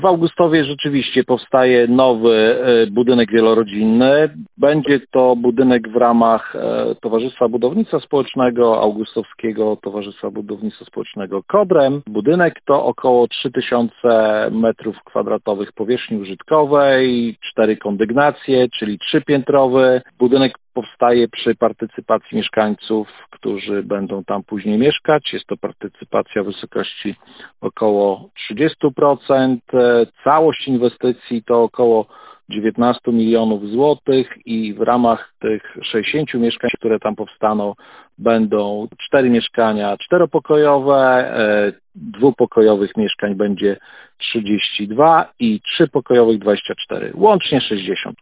W Augustowie rzeczywiście powstaje nowy budynek wielorodzinny. Będzie to budynek w ramach Towarzystwa Budownictwa Społecznego, Augustowskiego Towarzystwa Budownictwa Społecznego KODREM. Budynek to około 3000 m2 powierzchni użytkowej, 4 kondygnacje, czyli 3-piętrowy. Budynek powstaje przy partycypacji mieszkańców, którzy będą tam później mieszkać. Jest to partycypacja w wysokości około 30%. Całość inwestycji to około 19 milionów złotych i w ramach tych 60 mieszkań, które tam powstaną, będą 4 mieszkania 4-pokojowe, 2-pokojowych mieszkań będzie 32 i 3-pokojowych 24, łącznie 60.